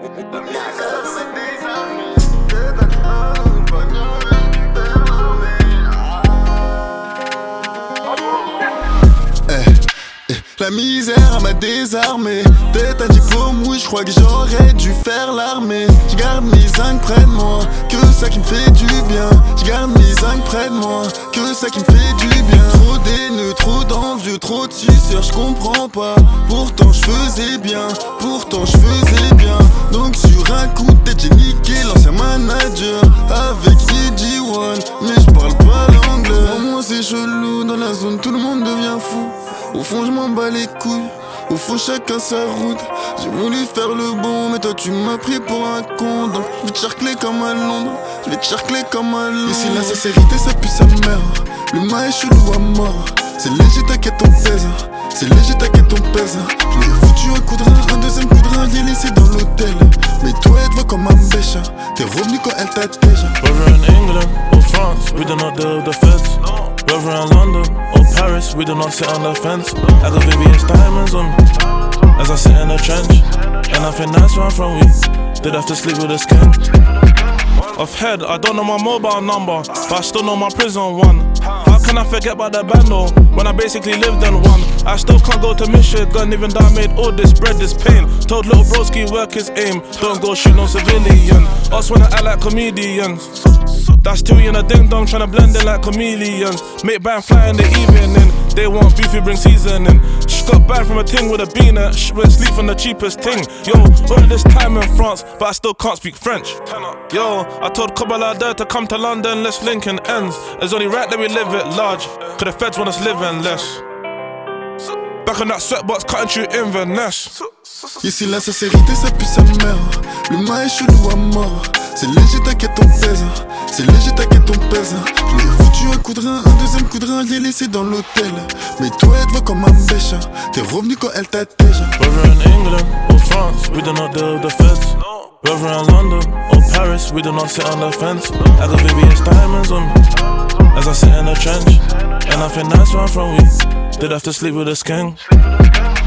La misère m'a désarmé. Tête un diplôme, oui, je crois que j'aurais dû faire l'armée. Je garde mes zincs près de moi, que ça qui me fait du bien. Je garde mes zincs près de moi, que ça qui me fait du bien. Trop d'haineux, trop d'envieux, trop de suceurs, je comprends pas. Pourtant je faisais bien, Donc sur un coup de tête j'ai niqué l'ancien manager avec EG1, mais je parle pas l'anglais. Pour moi c'est chelou, dans la zone tout le monde devient fou. Au fond je m'en bats les couilles, au fond chacun sa route. J'ai voulu faire le bon, mais toi tu m'as pris pour un con. Donc je vais te charcler comme à Londres, Ici la sincérité ça pue sa mère. Le mât est chelou à mort. C'est léger t'inquiète on pèse. Je l'ai foutu un coup de rein, un deuxième coup de rein, l'ai laissé dans l'hôtel. Mais toi elle te voit comme un bêche. T'es revenu quand elle t'attège. Whether in England or France, we do not deal with the feds. Whether in London or Paris, we do not sit on the fence. I got VVS diamonds on me as I sit in the trench. And I think that's where I'm from, we did have to sleep with the skin. Off head, I don't know my mobile number, but I still know my prison one. How can I forget about the band though, when I basically lived in one? I still can't go to Michigan, even though I made all this bread, this pain. Told little broski work his aim, don't go shoot no civilian. Us wanna act like comedians. That's two in a ding dong, tryna blend in like chameleons. Make band fly in the evening, they want beef, we bring seasoning. She got banned from a ting with a beaner, she went sleep on the cheapest ting. Yo, all this time in France, but I still can't speak French. Yo, I told Kobalada to come to London, let's link in ends. It's only right that we live it large, cause the feds want us living less. Back on that sweatbox, cutting through Inverness. Ici la sincérité ça pue sa mère. Le mât est chelou à mort. C'est léger t'inquiète on pèse. Je l'ai foutu un coup de rein, un deuxième coup de rein, l'ai laissé dans l'hôtel. Mais toi elle te voit comme un bêche. T'es revenu quand elle t'attège. Whether in England or France, we do not deal with the feds. Whether in London or Paris, we do not sit on the fence. I got VVS diamonds on me as I sit in the trench. And I think that's where I'm from, we did have to sleep with the skin.